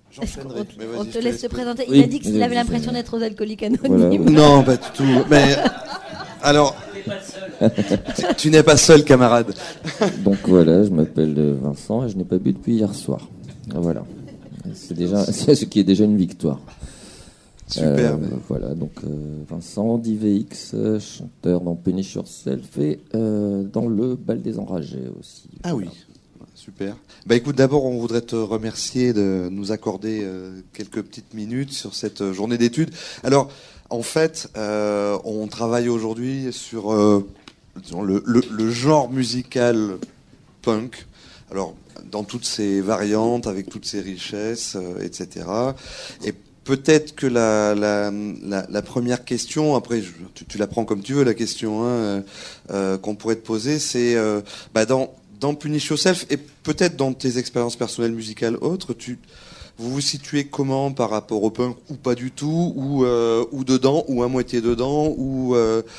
J'enchaînerai. On te laisse te présenter. Il a dit qu'il avait l'impression d'être aux Alcooliques Anonymes. Voilà. Non, pas du tout. Mais alors, tu n'es pas seul, camarade. Donc voilà, je m'appelle Vincent et je n'ai pas bu depuis hier soir. Voilà. C'est ce qui est déjà une victoire. Superbe. Voilà, donc Vincent d'IVX, chanteur dans Punish Yourself et dans le Bal des Enragés aussi. Ah oui, super. Bah écoute, d'abord on voudrait te remercier de nous accorder quelques petites minutes sur cette journée d'études. Alors, en fait, on travaille aujourd'hui sur le genre musical punk. Alors, dans toutes ses variantes, avec toutes ses richesses, etc. Et peut-être que la première question, après tu la prends comme tu veux la question qu'on pourrait te poser, c'est dans Punish Yourself et peut-être dans tes expériences personnelles musicales autres, vous vous situez comment par rapport au punk ou pas du tout, ou dedans, ou à moitié dedans, ou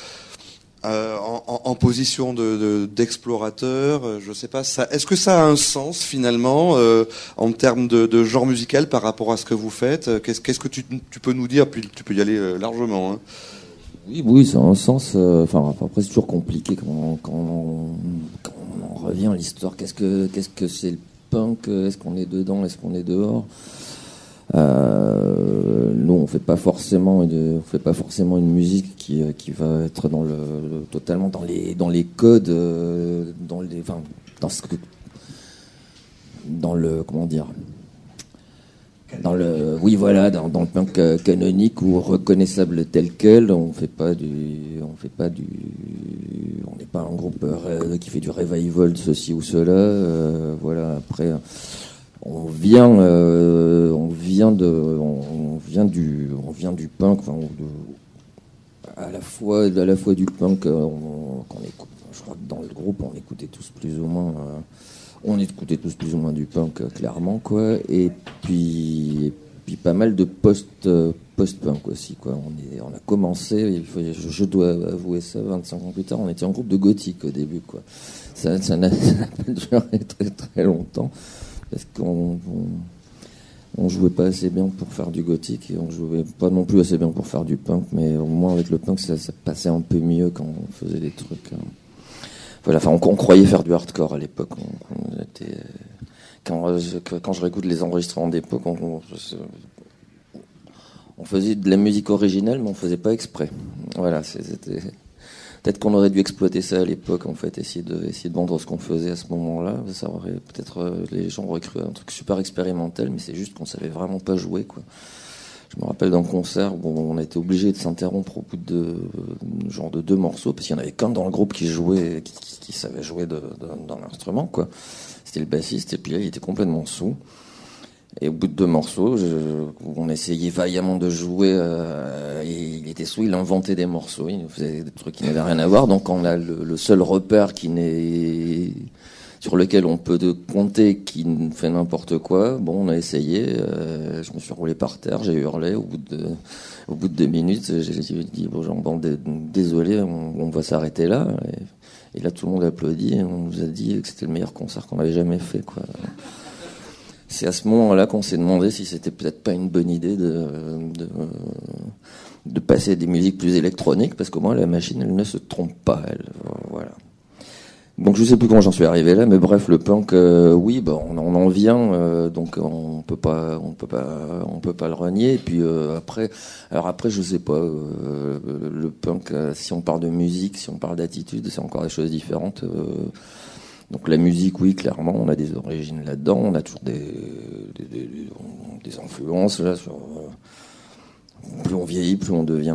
en position d'explorateur, je sais pas. Est-ce que ça a un sens finalement en termes de genre musical par rapport à ce que vous faites? Qu'est-ce que tu peux nous dire? Puis tu peux y aller largement. Hein. Oui, ça a un sens. Après, c'est toujours compliqué quand on en revient à l'histoire. Qu'est-ce que c'est le punk? Est-ce qu'on est dedans? Est-ce qu'on est dehors? Nous, on fait pas forcément une musique qui va être totalement dans les codes, dans le punk canonique ou reconnaissable tel quel. On n'est pas un groupe qui fait du revival de ceci ou cela. Voilà. Après, on vient du punk, à la fois du punk qu'on écoute. Je crois que dans le groupe, on écoutait tous plus ou moins du punk, clairement, quoi. Et puis pas mal de post-punk aussi, quoi. On a commencé, je dois avouer ça, 25 ans plus tard, on était en groupe de gothique au début, quoi. Ça n'a pas duré très très longtemps. Parce qu'on jouait pas assez bien pour faire du gothique et on jouait pas non plus assez bien pour faire du punk, mais au moins avec le punk ça passait un peu mieux quand on faisait des trucs. Voilà, enfin on croyait faire du hardcore à l'époque. Quand je réécoute les enregistrements d'époque, on faisait de la musique originale, mais on faisait pas exprès. Voilà, c'était. Peut-être qu'on aurait dû exploiter ça à l'époque, en fait, essayer de vendre ce qu'on faisait à ce moment-là. Ça aurait peut-être les gens auraient cru un truc super expérimental, mais c'est juste qu'on savait vraiment pas jouer, quoi. Je me rappelle d'un concert où on a été obligé de s'interrompre au bout de genre de 2 morceaux, parce qu'il y en avait qu'un dans le groupe qui jouait, qui savait jouer dans l'instrument, quoi. C'était le bassiste, et puis là, il était complètement saoul. Et au bout de 2 morceaux, on essayait vaillamment de jouer. Et il était sous, il inventait des morceaux, il faisait des trucs qui n'avaient rien à voir. Donc on a le seul repère sur lequel on peut compter qui fait n'importe quoi. Bon, on a essayé. Je me suis roulé par terre, j'ai hurlé. Au bout de 2 minutes, j'ai dit désolé, on va s'arrêter là. Et là, tout le monde applaudit. Et on nous a dit que c'était le meilleur concert qu'on avait jamais fait, quoi. C'est à ce moment-là qu'on s'est demandé si c'était peut-être pas une bonne idée de passer à des musiques plus électroniques, parce qu'au moins la machine, elle ne se trompe pas, elle. Voilà. Donc je sais plus comment j'en suis arrivé là, mais bref, le punk, oui, on en vient, donc on peut pas le renier. Et puis après, je sais pas, le punk, si on parle de musique, si on parle d'attitude, c'est encore des choses différentes. Donc la musique, oui, clairement, on a des origines là-dedans, on a toujours des influences là. Plus on vieillit, plus on devient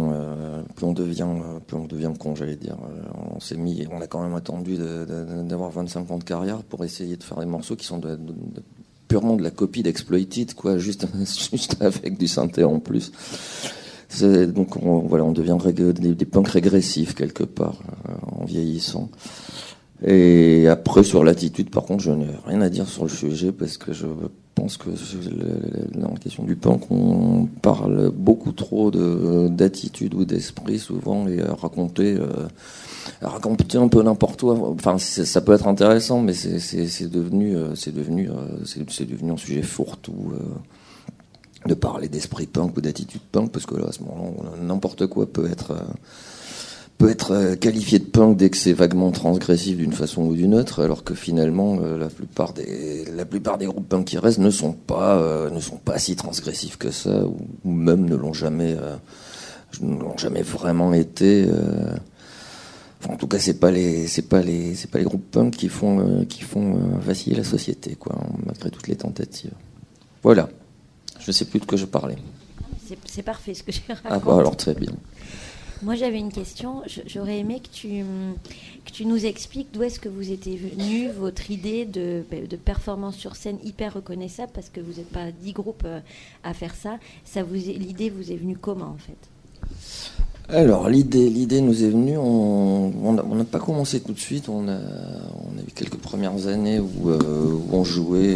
con, j'allais dire. On a quand même attendu d'avoir 25 ans de carrière pour essayer de faire des morceaux qui sont purement de la copie d'Exploited, quoi, juste avec du synthé en plus. Donc on devient des punks régressifs quelque part en vieillissant. Et après, sur l'attitude, par contre, je n'ai rien à dire sur le sujet, parce que je pense que dans la question du punk, on parle beaucoup trop d'attitude ou d'esprit souvent, et raconter un peu n'importe quoi. Enfin, ça peut être intéressant, mais c'est devenu un sujet fourre-tout. de parler d'esprit punk ou d'attitude punk, parce que là, à ce moment-là, n'importe quoi peut être qualifié de punk dès que c'est vaguement transgressif d'une façon ou d'une autre, alors que finalement la plupart des groupes punk qui restent ne sont pas si transgressifs que ça, ou même ne l'ont jamais vraiment été. Enfin, en tout cas, c'est pas les groupes punk qui font vaciller la société, quoi, malgré toutes les tentatives. Voilà. Je sais plus de quoi je parlais. C'est parfait ce que tu racontes. Ah bah alors très bien. Moi, j'avais une question. J'aurais aimé que tu nous expliques d'où est-ce que vous étiez venu, votre idée de performance sur scène hyper reconnaissable, parce que vous n'êtes pas 10 groupes à faire ça. L'idée vous est venue comment, en fait? Alors, l'idée nous est venue, on n'a pas commencé tout de suite, on a eu quelques premières années où on jouait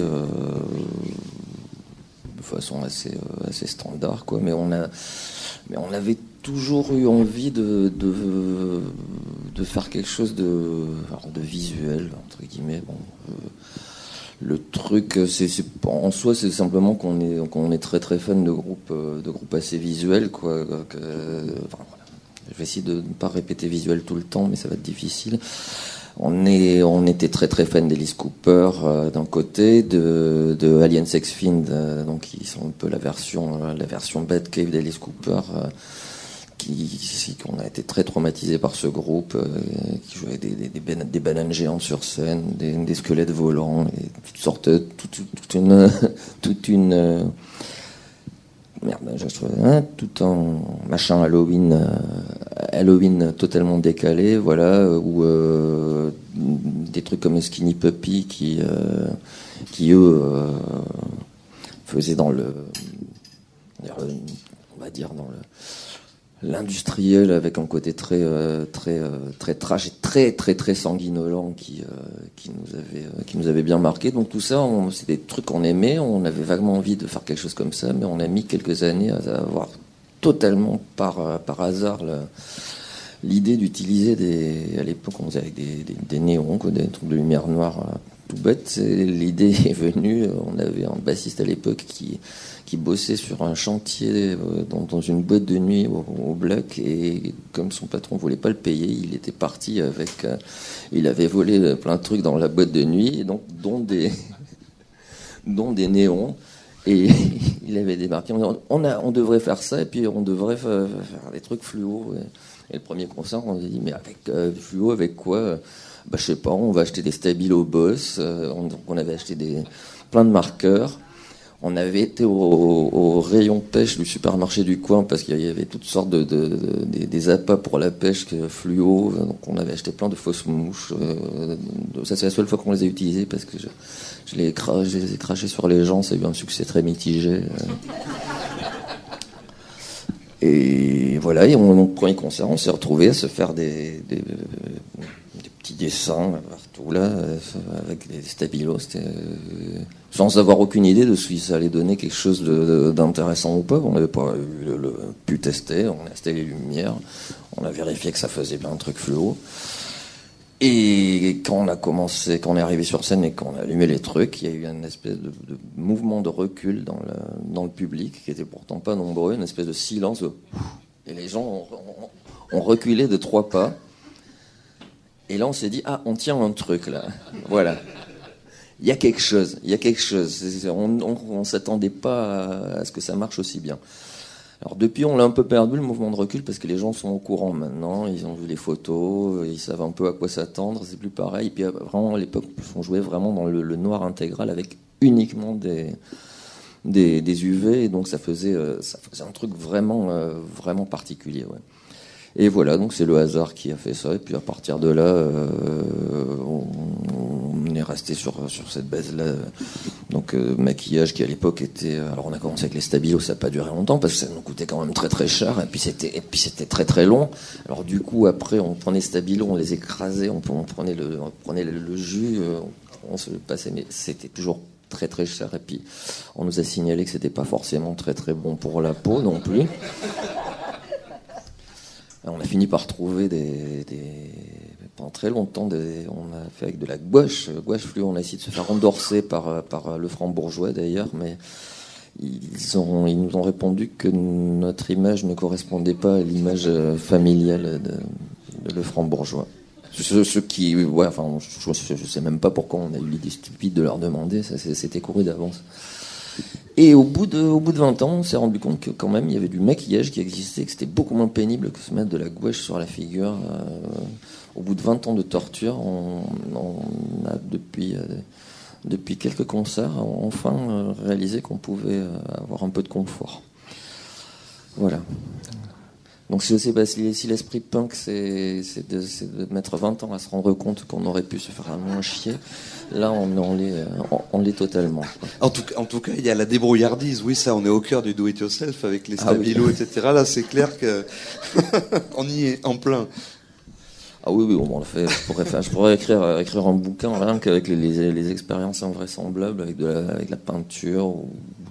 de façon assez standard, quoi, mais on avait toujours eu envie de faire quelque chose de visuel, entre guillemets. Bon, le truc, en soi, c'est simplement qu'on est très très fan de groupes assez visuels, quoi. Je vais essayer de ne pas répéter visuel tout le temps, mais ça va être difficile. On était très très fan d'Alice Cooper d'un côté, de Alien Sex Fiend, donc qui sont un peu la version Batcave d'Alice Cooper, qu'on a été très traumatisé par ce groupe, qui jouait des bananes géantes sur scène, des squelettes volants, et toute une tout un machin Halloween totalement décalé, voilà, ou des trucs comme Skinny Puppy qui eux faisaient on va dire dans l'industriel, avec un côté très trash et très très très sanguinolent qui nous avait bien marqué. Donc tout ça, c'est des trucs qu'on aimait, on avait vaguement envie de faire quelque chose comme ça, mais on a mis quelques années à avoir totalement par hasard l'idée d'utiliser à l'époque on faisait avec des néons, quoi, des trucs de lumière noire tout bête. L'idée est venue, on avait un bassiste à l'époque qui bossait sur un chantier dans une boîte de nuit au Black, et comme son patron voulait pas le payer, il était parti avec il avait volé plein de trucs dans la boîte de nuit, et donc dont des néons, et il avait débarqué, on devrait faire ça, et puis on devrait faire des trucs fluo, et le premier concert on s'est dit mais avec fluo, avec quoi? Bah je sais pas, on va acheter des Stabilo Boss, donc on avait acheté plein de marqueurs. On avait été au rayon pêche du supermarché du coin, parce qu'il y avait toutes sortes des appâts pour la pêche fluo. Donc on avait acheté plein de fausses mouches. Ça, c'est la seule fois qu'on les a utilisées, parce que je les ai crachées sur les gens. Ça a eu un succès très mitigé. Et voilà, et mon premier concert, on s'est retrouvés à se faire des petits dessins partout là, avec des stabilos, sans avoir aucune idée de si ça allait donner quelque chose d'intéressant ou pas. On n'avait pas pu tester, on a testé les lumières, on a vérifié que ça faisait bien un truc fluo. Et quand on est arrivé sur scène et qu'on a allumé les trucs, il y a eu une espèce de mouvement de recul dans le public, qui était pourtant pas nombreux, une espèce de silence, et les gens ont reculé de 3 pas. Et là, on s'est dit, on tient un truc, là. Voilà. Il y a quelque chose. On s'attendait pas à ce que ça marche aussi bien. Alors, depuis, on l'a un peu perdu, le mouvement de recul, parce que les gens sont au courant maintenant. Ils ont vu les photos, ils savent un peu à quoi s'attendre. C'est plus pareil. Et puis, vraiment, à l'époque, on jouait vraiment dans le noir intégral, avec uniquement des UV. Et donc, ça faisait un truc vraiment, vraiment particulier, ouais. Et voilà, donc c'est le hasard qui a fait ça. Et puis à partir de là, on est resté sur cette base-là. Donc maquillage qui à l'époque était... Alors on a commencé avec les stabilos, ça n'a pas duré longtemps, parce que ça nous coûtait quand même très très cher. Et puis c'était très très long. Alors du coup, après, on prenait les stabilos, on les écrasait, on prenait le jus, on se le passait, mais c'était toujours très très cher. Et puis on nous a signalé que c'était pas forcément très très bon pour la peau non plus. On a fini par trouver pendant très longtemps, on a fait avec de la gouache fluo, on a essayé de se faire endorser par le franc-bourgeois d'ailleurs, ils nous ont répondu que notre image ne correspondait pas à l'image familiale de Lefranc-Bourgeois. Ce qui, ouais, enfin, je sais même pas pourquoi on a eu l'idée stupide de leur demander, ça c'était couru d'avance. Et au bout de 20 ans, on s'est rendu compte que quand même il y avait du maquillage qui existait, que c'était beaucoup moins pénible que se mettre de la gouache sur la figure. Au bout de 20 ans de torture, on a depuis quelques concerts enfin réalisé qu'on pouvait avoir un peu de confort. Voilà. Donc je sais pas si l'esprit punk c'est de mettre 20 ans à se rendre compte qu'on aurait pu se faire un moins chier, là on l'est totalement. En tout cas, il y a la débrouillardise. Oui, ça, on est au cœur du do-it-yourself avec les stabilos, oui. Etc. Là, c'est clair que on y est en plein. Ah oui, on le fait. Je pourrais écrire un bouquin rien qu'avec les expériences invraisemblables avec la peinture ou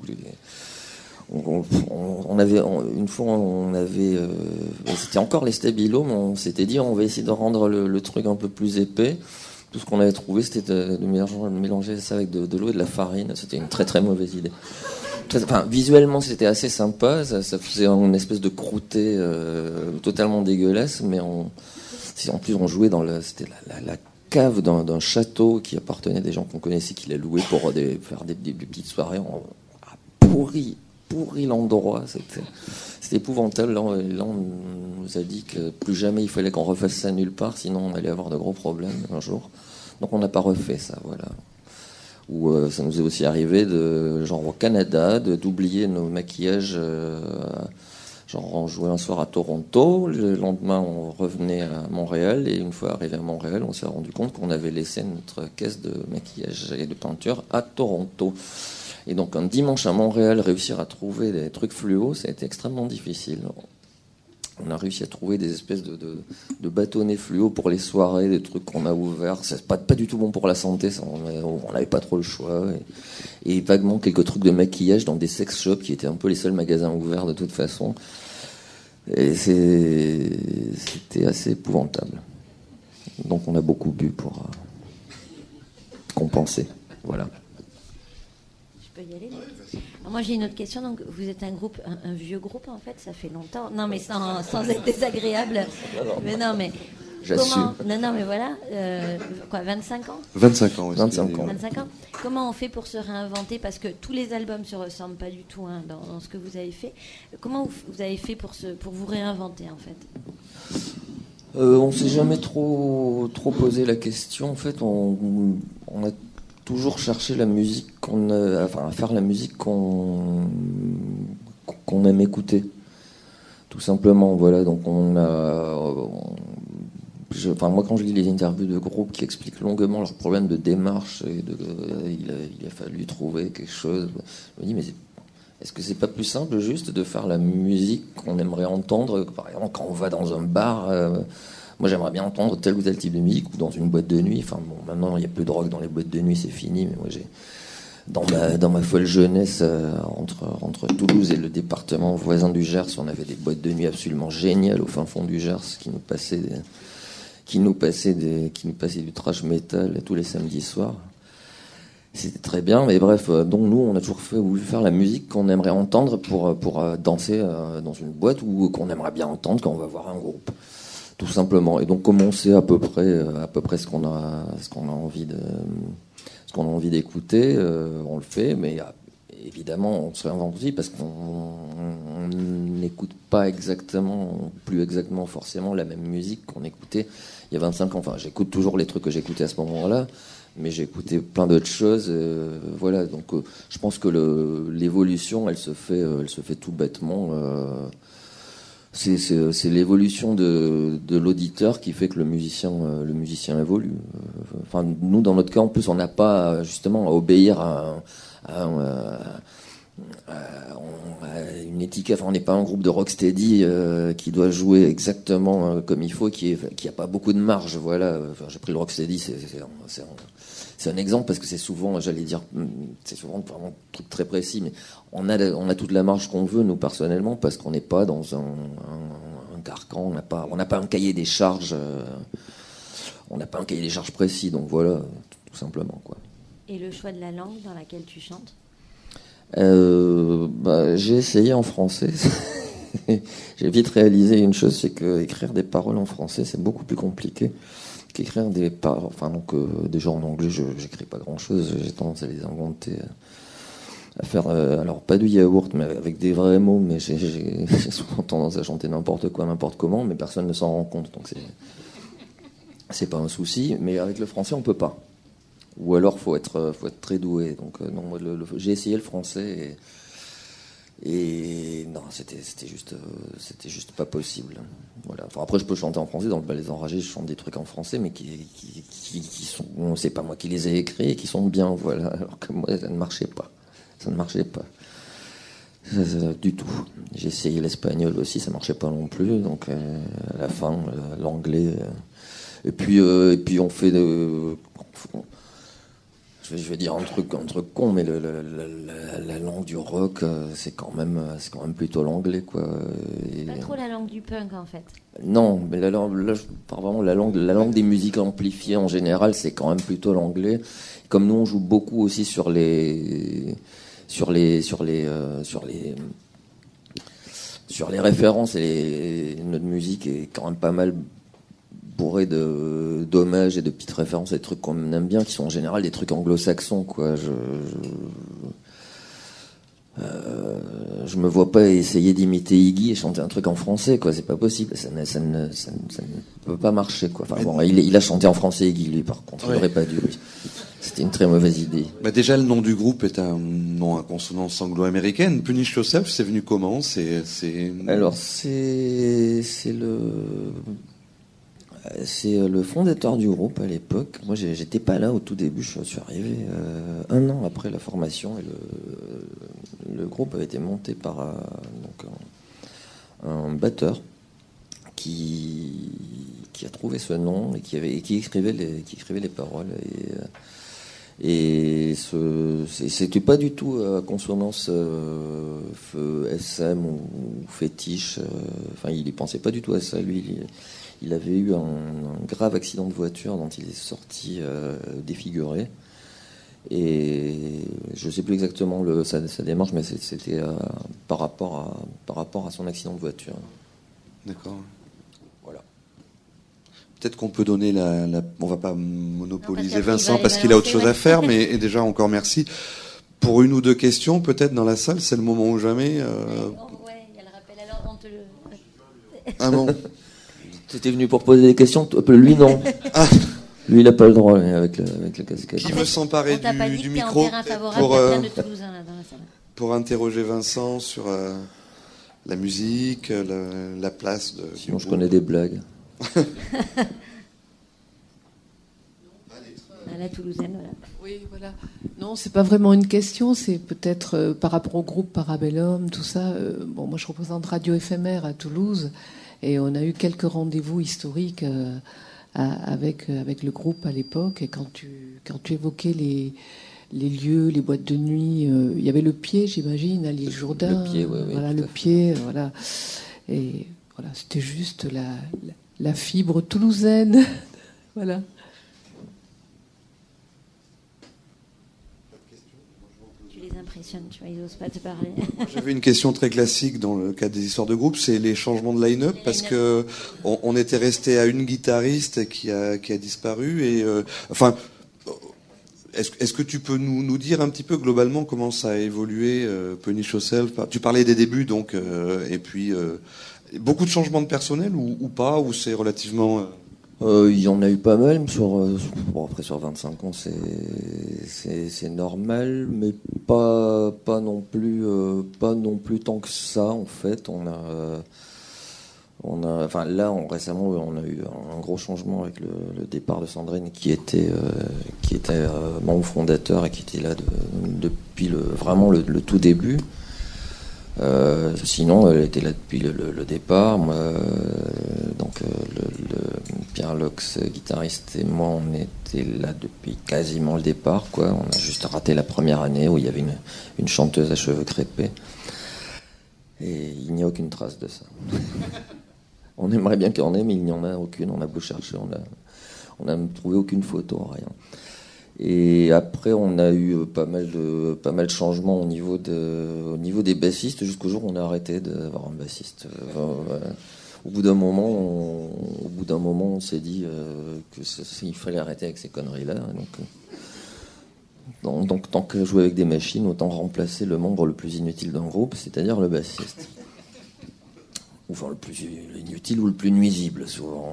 une fois, c'était encore les stabilos, mais on s'était dit on va essayer de rendre le truc un peu plus épais. Tout ce qu'on avait trouvé, c'était de mélanger ça avec de l'eau et de la farine. C'était une très très mauvaise idée. Visuellement, c'était assez sympa. Ça faisait une espèce de croûté totalement dégueulasse, mais en plus on jouait c'était la cave d'un château qui appartenait à des gens qu'on connaissait, qui l'a loué pour faire des petites soirées. On a pourri l'endroit, c'était épouvantable. Là, on nous a dit que plus jamais il fallait qu'on refasse ça nulle part, sinon on allait avoir de gros problèmes un jour. Donc on n'a pas refait ça, voilà. Ou ça nous est aussi arrivé genre au Canada, d'oublier nos maquillages. Genre on jouait un soir à Toronto, le lendemain on revenait à Montréal, et une fois arrivé à Montréal, on s'est rendu compte qu'on avait laissé notre caisse de maquillage et de peinture à Toronto. Et donc un dimanche à Montréal, réussir à trouver des trucs fluo, ça a été extrêmement difficile. On a réussi à trouver des espèces de bâtonnets fluo pour les soirées, des trucs qu'on a ouverts. C'est pas du tout bon pour la santé, ça, on n'avait pas trop le choix. Et vaguement quelques trucs de maquillage dans des sex shops qui étaient un peu les seuls magasins ouverts de toute façon. Et c'était assez épouvantable. Donc on a beaucoup bu pour compenser. Voilà. Y aller. Alors moi j'ai une autre question. Donc vous êtes un vieux groupe en fait, ça fait longtemps. Non mais sans être désagréable. Mais non mais j'assume. Non mais voilà. 25 ans. 25 ans. Oui, 25 ans. Comment on fait pour se réinventer, parce que tous les albums se ressemblent pas du tout dans ce que vous avez fait. Comment vous avez fait pour vous réinventer en fait? On s'est jamais trop posé la question. En fait, on a toujours chercher la musique faire la musique qu'on aime écouter, tout simplement. Voilà, donc moi quand je lis les interviews de groupes qui expliquent longuement leurs problèmes de démarche et il a fallu trouver quelque chose, je me dis mais est-ce que c'est pas plus simple juste de faire la musique qu'on aimerait entendre, par exemple quand on va dans un bar. Moi, j'aimerais bien entendre tel ou tel type de musique, ou dans une boîte de nuit. Enfin, bon, maintenant, il n'y a plus de rock dans les boîtes de nuit, c'est fini. Mais moi, dans ma folle jeunesse, entre Toulouse et le département voisin du Gers, on avait des boîtes de nuit absolument géniales au fin fond du Gers, qui nous passaient du thrash metal tous les samedis soirs. C'était très bien, mais bref, donc nous, on a toujours voulu faire la musique qu'on aimerait entendre pour danser dans une boîte, ou qu'on aimerait bien entendre quand on va voir un groupe. Tout simplement. Et donc commencer à peu près ce qu'on a envie d'écouter, on le fait, mais évidemment on se réinvente aussi parce qu'on n'écoute pas plus exactement forcément la même musique qu'on écoutait il y a 25 ans. Enfin, j'écoute toujours les trucs que j'écoutais à ce moment-là, mais j'ai écouté plein d'autres choses. Voilà, donc je pense que l'évolution, elle se fait tout bêtement. C'est l'évolution de l'auditeur qui fait que le musicien évolue. Enfin, nous, dans notre cas, en plus, on n'a pas justement à obéir à une étiquette. Enfin, on n'est pas un groupe de rocksteady qui doit jouer exactement comme il faut, qui a pas beaucoup de marge. Voilà. Enfin, j'ai pris le rocksteady, c'est un exemple parce que c'est souvent, c'est souvent vraiment un truc très précis, mais on a toute la marge qu'on veut, nous, personnellement, parce qu'on n'est pas dans un carcan, on n'a pas un cahier des charges, précis, donc voilà, tout simplement, quoi. Et le choix de la langue dans laquelle tu chantes? J'ai essayé en français. J'ai vite réalisé une chose, c'est que écrire des paroles en français, c'est beaucoup plus compliqué qu'écrire des paroles. Déjà en anglais, j'écris pas grand-chose. J'ai tendance à les inventer, à faire, alors pas du yaourt, mais avec des vrais mots. Mais j'ai souvent tendance à chanter n'importe quoi, n'importe comment, mais personne ne s'en rend compte. Donc c'est pas un souci. Mais avec le français, on peut pas. Ou alors faut être très doué. Donc non, moi, j'ai essayé le français. Et non, c'était juste pas possible. Voilà. Enfin, après, je peux chanter en français. Dans le Bal des Enragés, je chante des trucs en français, mais qui sont, c'est pas moi qui les ai écrits et qui sont bien, voilà. Alors que moi, ça ne marchait pas. Du tout. J'ai essayé l'espagnol aussi, ça marchait pas non plus. Donc, à la fin, l'anglais. Et puis, on fait je vais dire un truc con, mais la langue du rock, c'est quand même plutôt l'anglais, quoi. Pas trop la langue du punk, en fait. Non, mais la langue des musiques amplifiées en général, c'est quand même plutôt l'anglais. Comme nous, on joue beaucoup aussi sur les références, et notre musique est quand même pas mal bourré d'hommages et de petites références, des trucs qu'on aime bien, qui sont en général des trucs anglo-saxons, quoi. Je me vois pas essayer d'imiter Iggy et chanter un truc en français, quoi. C'est pas possible. Ça ne peut pas marcher, quoi. Enfin bon, il a chanté en français, Iggy, lui, par contre. Il aurait pas dû. Oui. C'était une très mauvaise idée. Déjà, le nom du groupe est un nom à consonance anglo-américaine. Punish Yourself, c'est venu comment? Alors, c'est le fondateur du groupe à l'époque. Moi, j'étais pas là au tout début. Je suis arrivé 1 an après la formation, et le groupe avait été monté par un batteur qui a trouvé ce nom et qui écrivait les paroles. Et c'était pas du tout à consonance SM ou fétiche. Enfin, il y pensait pas du tout à ça. Lui, il avait eu un grave accident de voiture dont il est sorti défiguré. Et je sais plus exactement sa démarche, mais c'était par rapport à son accident de voiture. D'accord. Voilà. Peut-être qu'on peut donner on va pas monopoliser Vincent parce qu'il a autre chose à faire, mais déjà encore merci. Pour 1 ou 2 questions, peut-être dans la salle, c'est le moment ou jamais. Ouais, il y a le rappel. Alors, on te le... Ah bon. C'était venu pour poser des questions. Lui, non. Ah. Lui, il n'a pas le droit avec la casquette. Qui veut s'emparer du micro pour interroger Vincent sur la musique, la place de... Sinon, je connais des blagues. À la Toulousaine, voilà. Oui, voilà. Non, c'est pas vraiment une question, c'est peut-être par rapport au groupe Parabellum, tout ça. Bon, moi, je représente Radio Éphémère à Toulouse, et on a eu quelques rendez-vous historiques avec le groupe à l'époque. Et quand tu évoquais les lieux, les boîtes de nuit, il y avait le Pied, j'imagine, à l'île Jourdain. Le Pied, oui. Voilà, le Pied, voilà. Et voilà, c'était juste la fibre toulousaine. Voilà. Tu les impressionnes, tu vois, ils n'osent pas te parler. J'avais une question très classique dans le cadre des histoires de groupe, c'est les changements de line-up, parce que on était resté à une guitariste qui a disparu, et est-ce que tu peux nous dire un petit peu globalement comment ça a évolué, Punish Yourself? Tu parlais des débuts, donc, et puis beaucoup de changements de personnel ou pas, ou c'est relativement... Il y en a eu pas mal. Après, sur 25 ans, c'est normal, mais pas non plus tant que ça, en fait. Récemment, on a eu un gros changement avec le départ de Sandrine, qui était membre fondateur et qui était là depuis vraiment le tout début. Sinon, elle était là depuis le départ. Moi, Pierre Lox, guitariste, et moi, on était là depuis quasiment le départ, quoi. On a juste raté la première année où il y avait une chanteuse à cheveux crêpés. Et il n'y a aucune trace de ça. On aimerait bien qu'il y en ait, mais il n'y en a aucune. On a beau chercher, on n'a trouvé aucune photo, rien. Et après, on a eu pas mal de changements au niveau des bassistes, jusqu'au jour où on a arrêté d'avoir un bassiste. Au bout d'un moment, on s'est dit qu'il fallait arrêter avec ces conneries-là. Donc, tant que jouer avec des machines, autant remplacer le membre le plus inutile d'un groupe, c'est-à-dire le bassiste. Enfin, le plus inutile ou le plus nuisible, souvent.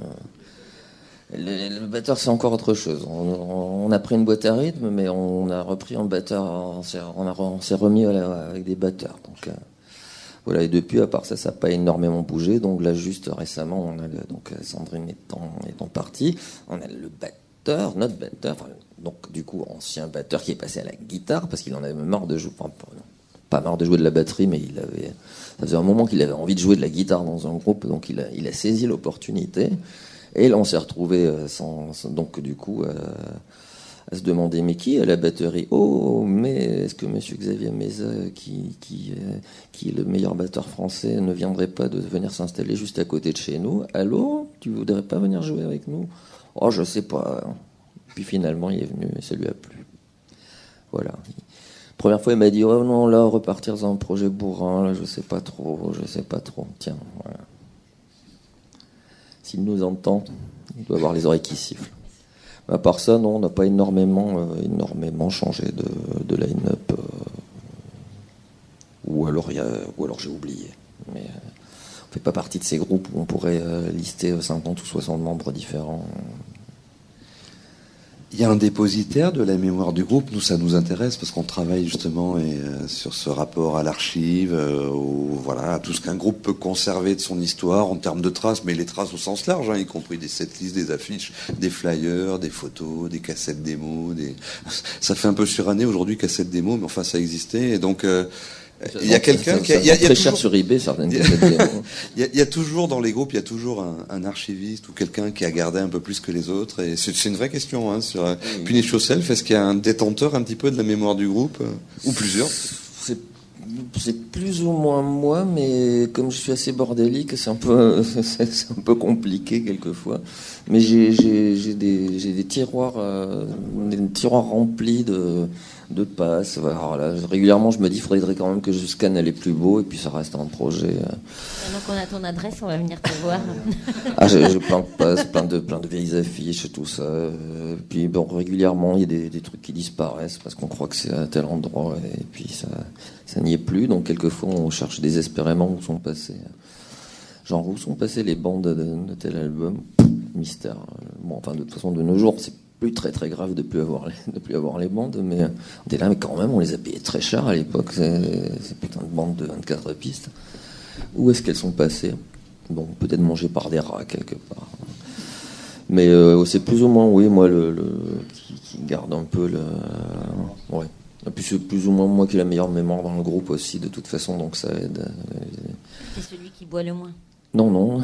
Le batteur, c'est encore autre chose. On a pris une boîte à rythme, mais on a repris un batteur, on s'est remis avec des batteurs. Donc, voilà, et depuis, à part ça n'a pas énormément bougé. Donc là, juste récemment, Sandrine étant partie, on a notre batteur, donc du coup, ancien batteur qui est passé à la guitare, parce qu'il en avait marre de jouer, pas marre de jouer de la batterie, mais ça faisait un moment qu'il avait envie de jouer de la guitare dans un groupe, donc il a saisi l'opportunité. Et là, on s'est retrouvé donc du coup à se demander mais qui est à la batterie ? Oh, mais est-ce que Monsieur Xavier Meza, qui est le meilleur batteur français, ne viendrait pas de venir s'installer juste à côté de chez nous ? Allô ? Tu voudrais pas venir jouer avec nous ? Oh, je sais pas. Puis finalement, il est venu et ça lui a plu. Voilà. Première fois, il m'a dit oh non, là, repartir dans un projet bourrin, là, je sais pas trop. Tiens, voilà. S'il nous entend, il doit avoir les oreilles qui sifflent. Mais à part ça, non, on n'a pas énormément changé de line-up. Ou alors j'ai oublié. Mais on fait pas partie de ces groupes où on pourrait lister 50 ou 60 membres différents. Il y a un dépositaire de la mémoire du groupe. Nous, ça nous intéresse parce qu'on travaille justement sur ce rapport à l'archive, à tout ce qu'un groupe peut conserver de son histoire en termes de traces, mais les traces au sens large, y compris des setlists, des affiches, des flyers, des photos, des cassettes démos. Ça fait un peu suranné aujourd'hui, cassettes démos, mais enfin ça existait. Et donc il y a quelqu'un qui il y a très cher sur eBay certaines cassettes démos. Il y a toujours dans les groupes, il y a toujours un archiviste ou quelqu'un qui a gardé un peu plus que les autres. Et c'est une vraie question sur Punish Yourself. Est-ce qu'il y a un détenteur un petit peu de la mémoire du groupe ou plusieurs? C'est plus ou moins moi, mais comme je suis assez bordélique, c'est un peu compliqué quelquefois. Mais j'ai des tiroirs remplis de passes. Alors là, régulièrement, je me dis, il faudrait quand même que je scanne les plus beaux, et puis ça reste un projet. Maintenant qu'on a ton adresse, on va venir te voir. J'ai plein de passes, plein de vieilles affiches, tout ça. Puis bon, régulièrement, il y a des trucs qui disparaissent parce qu'on croit que c'est à tel endroit, et puis ça n'y est plus. Donc quelquefois, on cherche désespérément où sont passées les bandes de tel album. Mystère. Bon, enfin, de toute façon, de nos jours, c'est plus très très grave de plus avoir les bandes, mais on est là, mais quand même, on les a payées très cher à l'époque, ces putains de bandes de 24 pistes. Où est-ce qu'elles sont passées ? Bon, peut-être mangées par des rats quelque part. Mais c'est plus ou moins, oui, moi, qui garde un peu ouais. Et puis c'est plus ou moins moi qui ai la meilleure mémoire dans le groupe aussi, de toute façon, donc ça aide. C'est celui qui boit le moins. Non.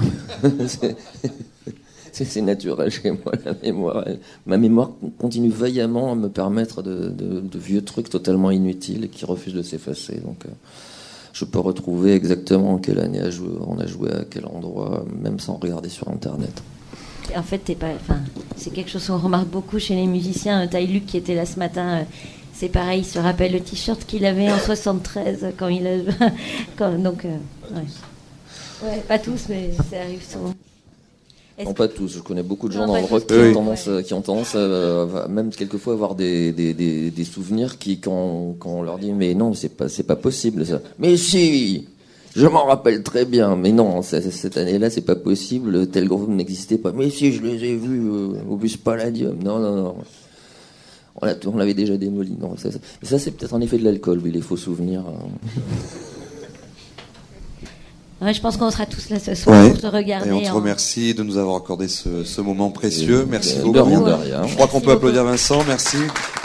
C'est naturel chez moi, la mémoire. Ma mémoire continue vaillamment à me permettre de vieux trucs totalement inutiles et qui refusent de s'effacer. Donc, je peux retrouver exactement en quelle année on a joué à quel endroit, même sans regarder sur Internet. En fait, c'est quelque chose qu'on remarque beaucoup chez les musiciens. T'as Luc qui était là ce matin. C'est pareil, il se rappelle le t-shirt qu'il avait en 73 quand il a... Ouais, pas tous, mais ça arrive souvent. Non, pas tous. Je connais beaucoup de gens dans le rock qui ont tendance à même quelquefois avoir des souvenirs qui, quand on leur dit mais non, c'est pas possible ça. Mais si, je m'en rappelle très bien. Mais non, cette année-là, c'est pas possible. Tel groupe n'existait pas. Mais si, je les ai vus au bus Palladium. Non. On l'avait déjà démoli. Non, ça c'est peut-être un effet de l'alcool, les faux souvenirs. Ouais, je pense qu'on sera tous là ce soir pour te regarder. Et on te remercie de nous avoir accordé ce moment précieux. Merci beaucoup. De rien. Je crois qu'on peut applaudir Vincent. Merci.